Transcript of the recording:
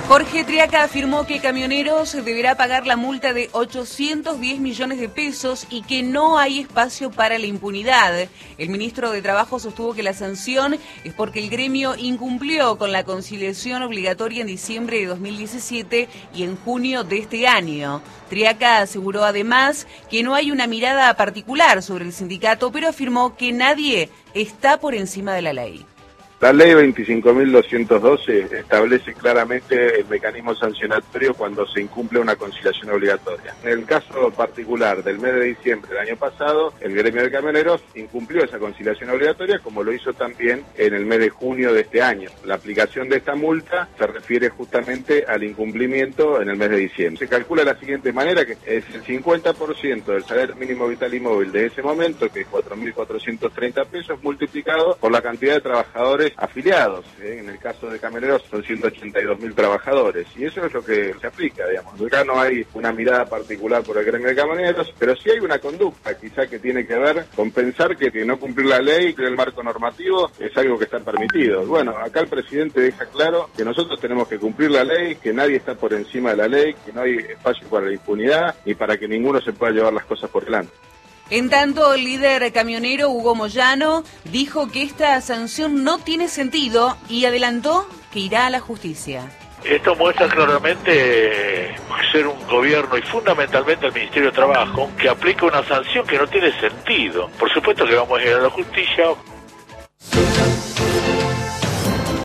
Jorge Triaca afirmó que Camioneros deberá pagar la multa de 810 millones de pesos y que no hay espacio para la impunidad. El ministro de Trabajo sostuvo que la sanción es porque el gremio incumplió con la conciliación obligatoria en diciembre de 2017 y en junio de este año. Triaca aseguró además que no hay una mirada particular sobre el sindicato, pero afirmó que nadie está por encima de la ley. La ley 25.212 establece claramente el mecanismo sancionatorio cuando se incumple una conciliación obligatoria. En el caso particular del mes de diciembre del año pasado, el gremio de camioneros incumplió esa conciliación obligatoria, como lo hizo también en el mes de junio de este año. La aplicación de esta multa se refiere justamente al incumplimiento en el mes de diciembre. Se calcula de la siguiente manera, que es el 50% del salario mínimo vital y móvil de ese momento, que es 4.430 pesos, multiplicado por la cantidad de trabajadores afiliados. En el caso de camioneros son 182.000 trabajadores, y eso es lo que se aplica, digamos. Acá no hay una mirada particular por el gremio de camioneros, pero sí hay una conducta quizá que tiene que ver con pensar que no cumplir la ley, que el marco normativo es algo que está permitido. Bueno, acá el presidente deja claro que nosotros tenemos que cumplir la ley, que nadie está por encima de la ley, que no hay espacio para la impunidad y para que ninguno se pueda llevar las cosas por delante. En tanto, el líder camionero Hugo Moyano dijo que esta sanción no tiene sentido y adelantó que irá a la justicia. Esto muestra claramente ser un gobierno y fundamentalmente el Ministerio de Trabajo que aplica una sanción que no tiene sentido. Por supuesto que vamos a ir a la justicia.